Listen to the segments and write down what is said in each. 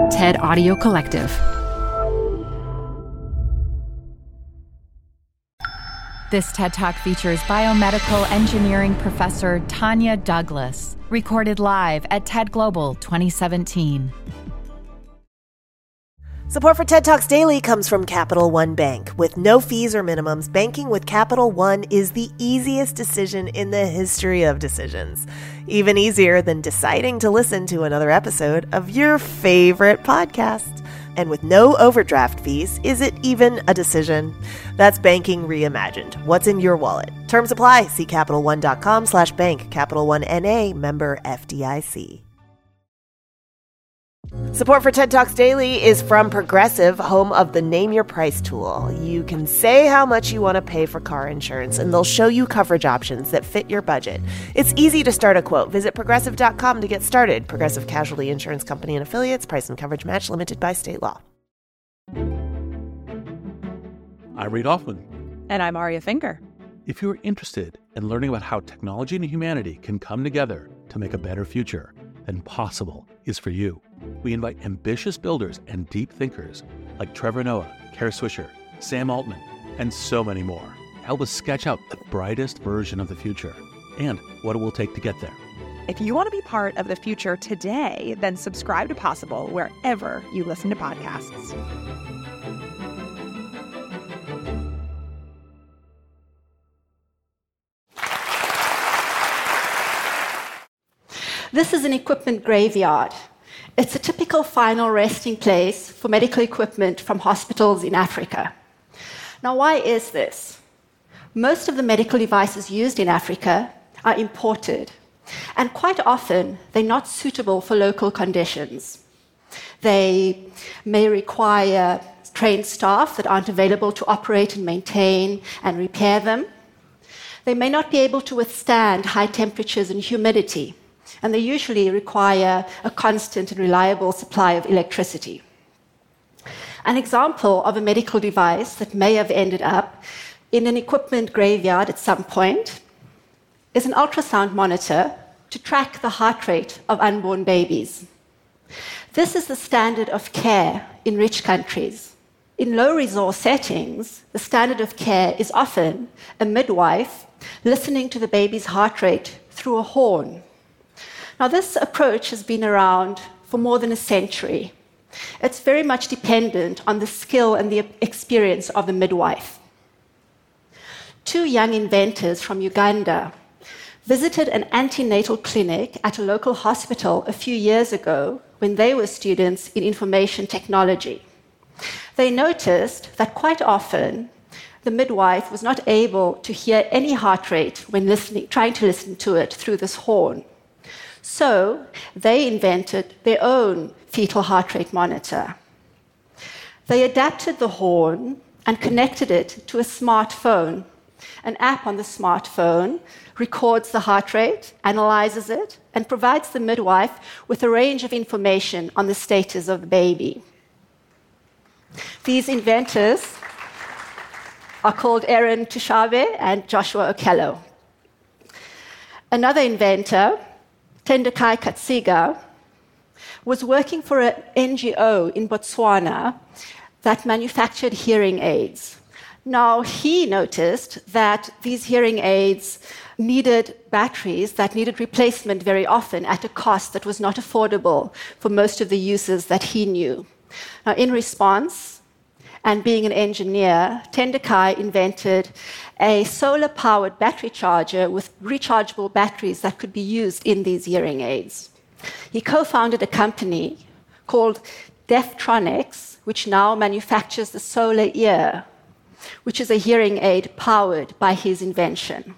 TED Audio Collective. This TED Talk features biomedical engineering professor Tanya Douglas, recorded live at TED Global 2017. Support for TED Talks Daily comes from Capital One Bank. With no fees or minimums, banking with Capital One is the easiest decision in the history of decisions. Even easier than deciding to listen to another episode of your favorite podcast. And with no overdraft fees, is it even a decision? That's banking reimagined. What's in your wallet? Terms apply. See CapitalOne.com/bank. Capital One N.A. member FDIC. Support for TED Talks Daily is from Progressive, home of the Name Your Price tool. You can say how much you want to pay for car insurance, and they'll show you coverage options that fit your budget. It's easy to start a quote. Visit Progressive.com to get started. Progressive Casualty Insurance Company and Affiliates. Price and coverage match limited by state law. I'm Reid Hoffman. And I'm Aria Finger. If you're interested in learning about how technology and humanity can come together to make a better future, then Possible is for you. We invite ambitious builders and deep thinkers like Trevor Noah, Kara Swisher, Sam Altman, and so many more. Help us sketch out the brightest version of the future and what it will take to get there. If you want to be part of the future today, then subscribe to Possible wherever you listen to podcasts. This is an equipment graveyard. It's a typical final resting place for medical equipment from hospitals in Africa. Now, why is this? Most of the medical devices used in Africa are imported, and quite often they're not suitable for local conditions. They may require trained staff that aren't available to operate and maintain and repair them. They may not be able to withstand high temperatures and humidity, and they usually require a constant and reliable supply of electricity. An example of a medical device that may have ended up in an equipment graveyard at some point is an ultrasound monitor to track the heart rate of unborn babies. This is the standard of care in rich countries. In low-resource settings, the standard of care is often a midwife listening to the baby's heart rate through a horn. Now, this approach has been around for more than a century. It's very much dependent on the skill and the experience of the midwife. Two young inventors from Uganda visited an antenatal clinic at a local hospital a few years ago when they were students in information technology. They noticed that quite often the midwife was not able to hear any heart rate when trying to listen to it through this horn. So they invented their own fetal heart rate monitor. They adapted the horn and connected it to a smartphone. An app on the smartphone records the heart rate, analyzes it, and provides the midwife with a range of information on the status of the baby. These inventors are called Aaron Tushabe and Joshua Okello. Another inventor, Tendakai Katsiga, was working for an NGO in Botswana that manufactured hearing aids. Now, he noticed that these hearing aids needed batteries that needed replacement very often at a cost that was not affordable for most of the uses that he knew. Now, in response, and being an engineer, Tendakai invented a solar-powered battery charger with rechargeable batteries that could be used in these hearing aids. He co-founded a company called Deaftronics, which now manufactures the Solar Ear, which is a hearing aid powered by his invention.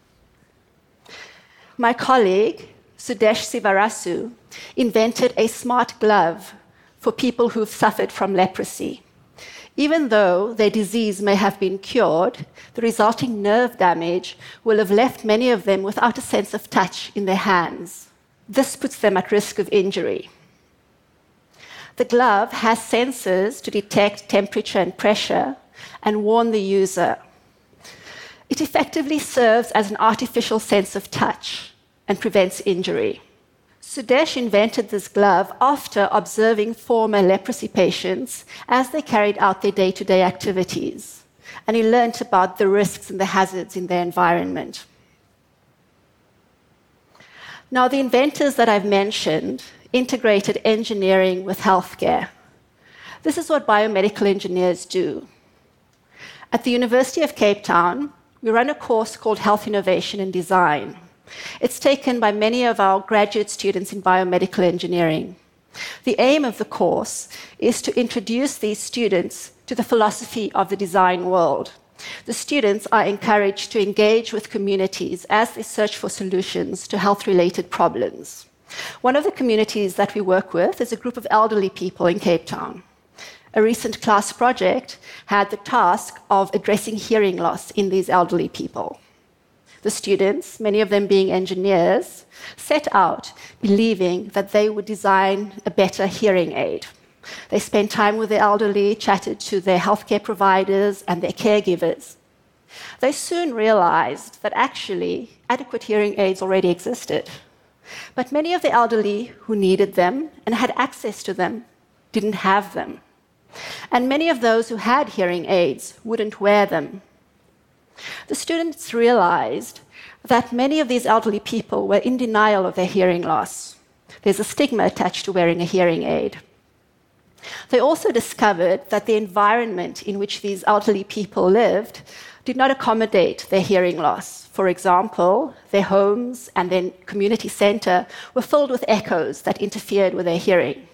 My colleague, Sudesh Sivarasu, invented a smart glove for people who've suffered from leprosy. Even though their disease may have been cured, the resulting nerve damage will have left many of them without a sense of touch in their hands. This puts them at risk of injury. The glove has sensors to detect temperature and pressure and warn the user. It effectively serves as an artificial sense of touch and prevents injury. Sudesh invented this glove after observing former leprosy patients as they carried out their day-to-day activities, and he learnt about the risks and the hazards in their environment. Now, the inventors that I've mentioned integrated engineering with healthcare. This is what biomedical engineers do. At the University of Cape Town, we run a course called Health Innovation and Design. It's taken by many of our graduate students in biomedical engineering. The aim of the course is to introduce these students to the philosophy of the design world. The students are encouraged to engage with communities as they search for solutions to health-related problems. One of the communities that we work with is a group of elderly people in Cape Town. A recent class project had the task of addressing hearing loss in these elderly people. The students, many of them being engineers, set out believing that they would design a better hearing aid. They spent time with the elderly, chatted to their healthcare providers and their caregivers. They soon realized that actually adequate hearing aids already existed. But many of the elderly who needed them and had access to them didn't have them. And many of those who had hearing aids wouldn't wear them. The students realized that many of these elderly people were in denial of their hearing loss. There's a stigma attached to wearing a hearing aid. They also discovered that the environment in which these elderly people lived did not accommodate their hearing loss. For example, their homes and their community center were filled with echoes that interfered with their hearing.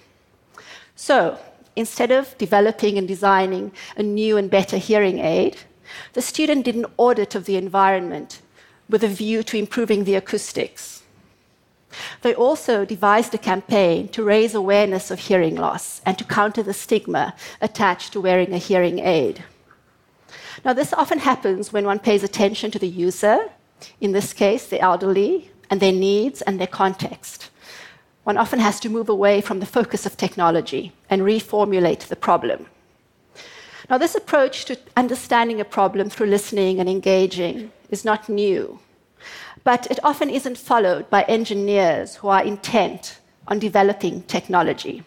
So, instead of developing and designing a new and better hearing aid, the student did an audit of the environment with a view to improving the acoustics. They also devised a campaign to raise awareness of hearing loss and to counter the stigma attached to wearing a hearing aid. Now, this often happens when one pays attention to the user, in this case, the elderly, and their needs and their context. One often has to move away from the focus of technology and reformulate the problem. Now, this approach to understanding a problem through listening and engaging is not new, but it often isn't followed by engineers who are intent on developing technology.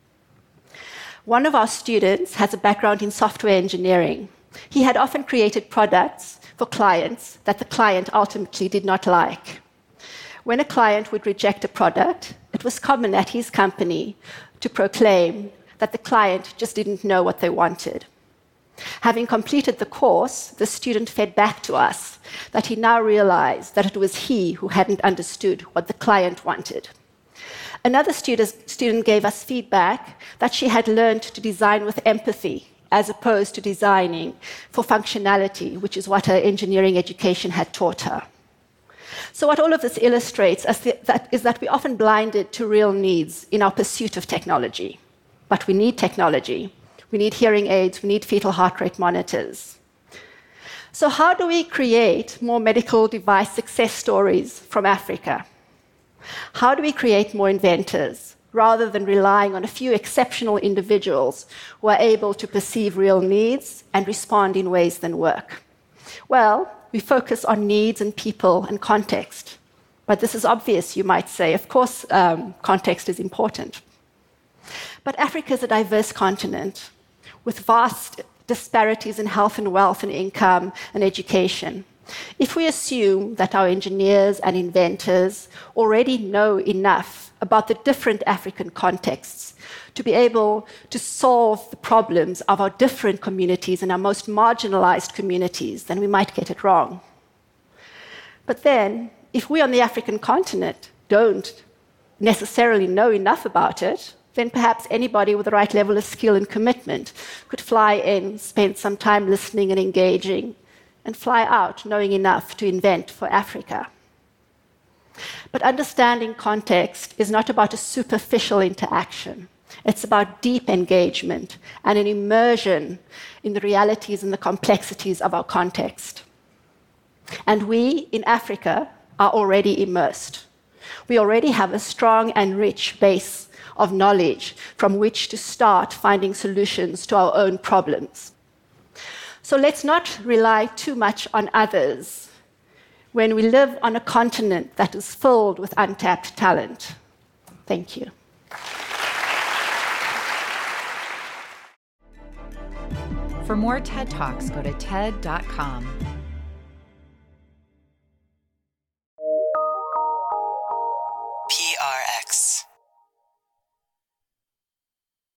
One of our students has a background in software engineering. He had often created products for clients that the client ultimately did not like. When a client would reject a product, it was common at his company to proclaim that the client just didn't know what they wanted. Having completed the course, the student fed back to us that he now realized that it was he who hadn't understood what the client wanted. Another student gave us feedback that she had learned to design with empathy as opposed to designing for functionality, which is what her engineering education had taught her. So what all of this illustrates is that we're often blinded to real needs in our pursuit of technology. But we need technology. We need hearing aids. We need fetal heart rate monitors. So how do we create more medical device success stories from Africa? How do we create more inventors rather than relying on a few exceptional individuals who are able to perceive real needs and respond in ways that work? Well, we focus on needs and people and context. But this is obvious, you might say. Of course, context is important. But Africa is a diverse continent with vast disparities in health and wealth and income and education. If we assume that our engineers and inventors already know enough about the different African contexts to be able to solve the problems of our different communities and our most marginalized communities, then we might get it wrong. But then, if we on the African continent don't necessarily know enough about it, then perhaps anybody with the right level of skill and commitment could fly in, spend some time listening and engaging, and fly out knowing enough to invent for Africa. But understanding context is not about a superficial interaction. It's about deep engagement and an immersion in the realities and the complexities of our context. And we, in Africa, are already immersed. We already have a strong and rich base of knowledge from which to start finding solutions to our own problems. So let's not rely too much on others when we live on a continent that is filled with untapped talent. Thank you. For more TED Talks, go to TED.com. PRX.